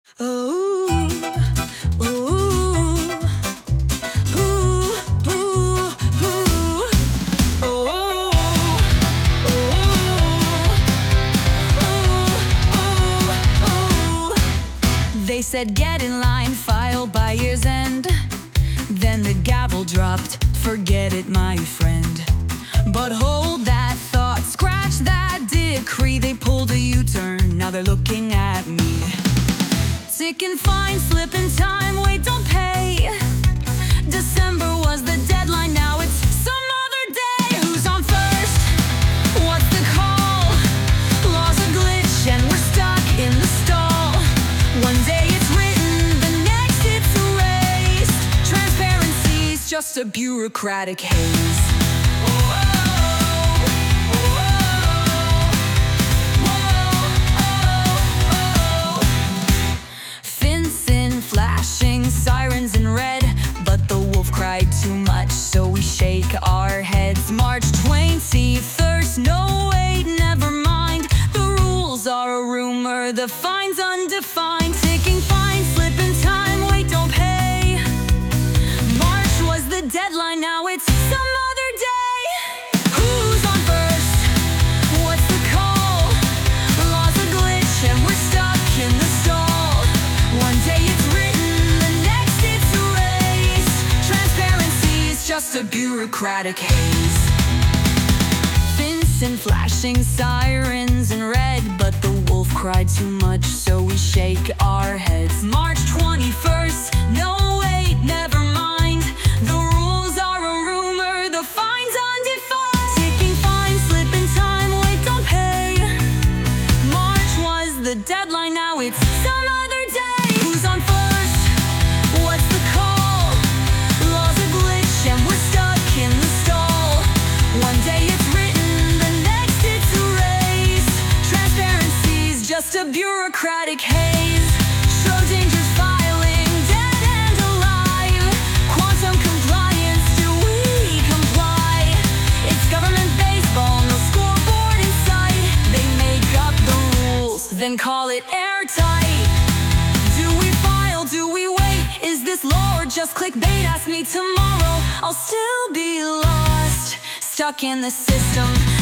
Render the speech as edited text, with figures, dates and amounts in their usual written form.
Ooh, ooh, ooh, ooh, ooh, ooh. They said get in line, file by year's end. Then the gavel dropped, forget it, my friend. But hold that thought, scratch that decree. They pulled a U-turn, now they're looking at me. Ticking fine, slipping time, wait, don't pay. December was the deadline, now it's some other day. Who's on first? What's the call? Laws a glitch and we're stuck in the stall. One day it's written, the next it's erased. Transparency's just a bureaucratic haze. Sirens in red, but the wolf cried too much, so we shake our heads. March 21st, no wait, never mind. The rules are a rumor, the fine's undefined. Ticking fine, slipping time, wait, don't pay. March was the deadline, now it's some other day. Who's on first? What's the call? Laws a glitch and we're stuck in the stall. One day it's written, just a bureaucratic haze. Vincent flashing sirens in red, but the wolf cried too much, so we shake our heads. March 21st, no wait, never mind. The rules are a rumor, the fine's undefined. Ticking fine, slipping time, wait, don't pay. March was the deadline, now it's some other day. Who's on first? What's the call? Laws a glitch and we're stuck in the stall. One day it's written, the next it's erased. Transparency's just a bureaucratic haze. Schrodinger's filing, dead and alive. Quantum compliance, do we comply? It's government baseball, no scoreboard in sight. They make up the rules, then call it airtight. Do we file, do we wait? Is this law or just clickbait? Ask me tomorrow, I'll still be lost, stuck in the system.